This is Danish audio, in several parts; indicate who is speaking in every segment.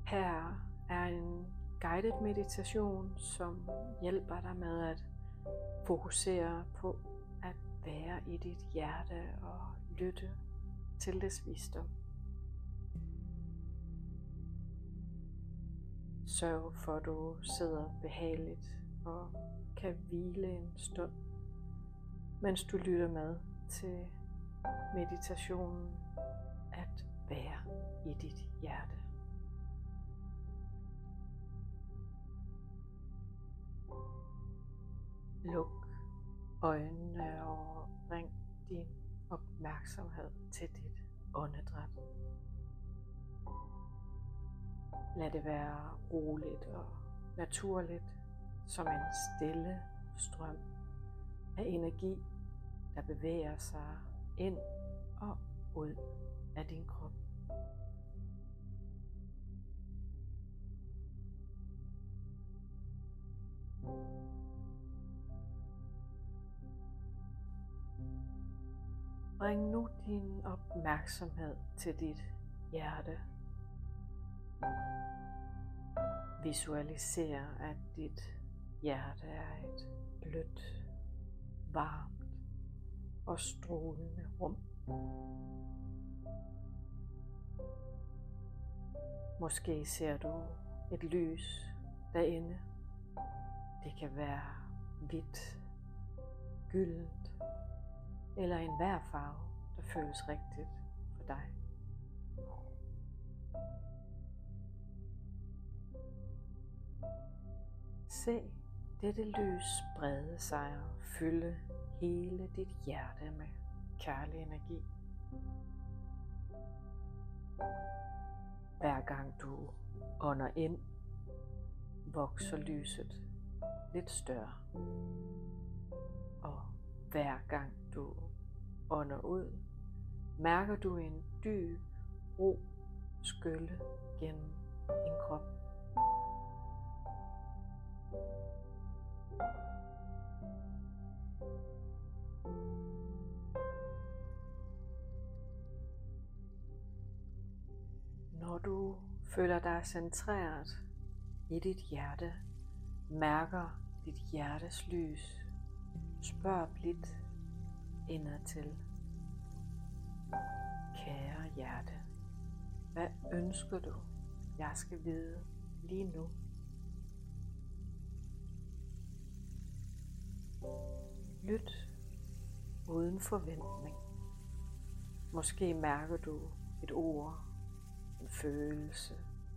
Speaker 1: Her er en guided meditation, som hjælper dig med at fokusere på at være i dit hjerte og lytte til dets visdom. Sørg for, at du sidder behageligt og kan hvile en stund, mens du lytter med til meditationen at være i dit hjerte. Luk øjnene og bring din opmærksomhed til dit åndedræt. Lad det være roligt og naturligt som en stille strøm af energi, der bevæger sig ind og ud af din krop. Bring nu din opmærksomhed til dit hjerte. Visualiser, at dit hjerte er et blødt, varmt og strålende rum. Måske ser du et lys derinde. Det kan være hvidt, gyldent eller enhver farve, der føles rigtigt for dig. Se dette lys sprede sig og fylde hele dit hjerte med kærlig energi. Hver gang du ånder ind, vokser lyset lidt større. Og hver gang du ånder ud, mærker du en dyb ro skylle gennem din krop. Når du føler dig centreret i dit hjerte, mærker dit hjertes lys, spørg blidt indadtil. Kære hjerte, hvad ønsker du, jeg skal vide lige nu? Lyt uden forventning. Måske mærker du et ord, en følelse,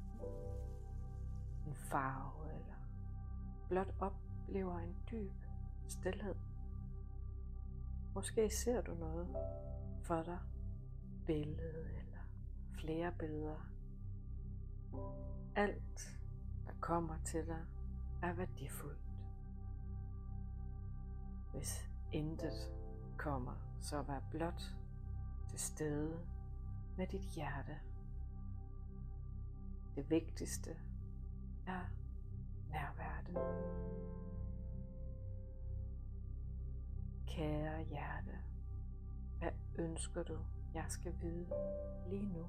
Speaker 1: en farve eller blot oplever en dyb stilhed. Måske ser du noget for dig, billede eller flere billeder. Alt, der kommer til dig, er værdifuldt. Hvis intet kommer, så vær blot til stede med dit hjerte. Det vigtigste er nærværet. Kære hjerte, hvad ønsker du, jeg skal vide lige nu?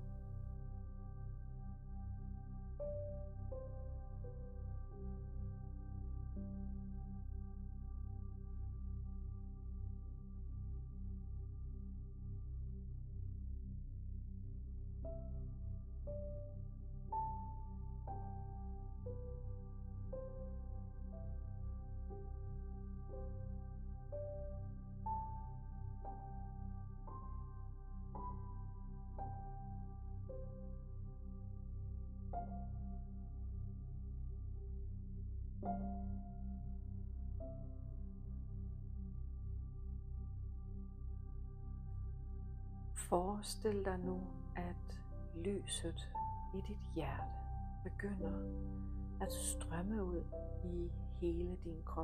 Speaker 1: Forestil dig nu, at lyset i dit hjerte begynder at strømme ud i hele din krop.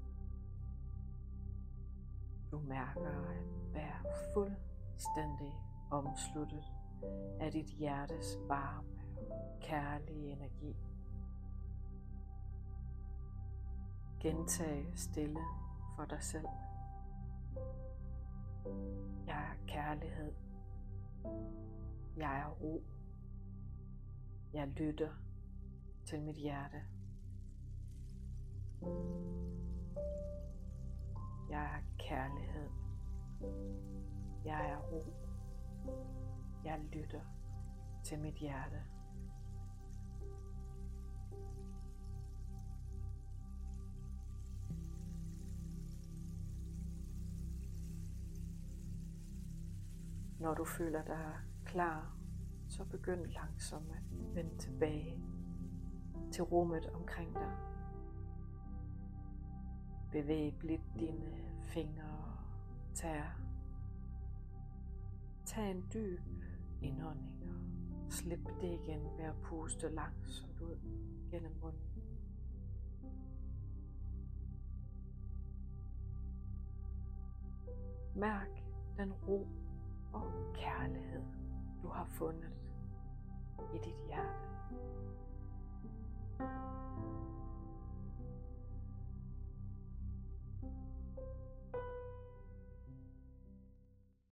Speaker 1: Du mærker at være fuldstændig omsluttet af dit hjertes varme og kærlige energi. Gentag stille for dig selv. Jeg er kærlighed. Jeg er ro. Jeg lytter til mit hjerte. Jeg er kærlighed. Jeg er ro. Jeg lytter til mit hjerte. Når du føler dig klar, så begynd langsomt at vende tilbage til rummet omkring dig. Bevæg blidt dine fingre og tæer. Tag en dyb indånding og slip det igen ved at puste langsomt ud gennem munden. Mærk den ro og kærlighed, du har fundet i dit hjerte.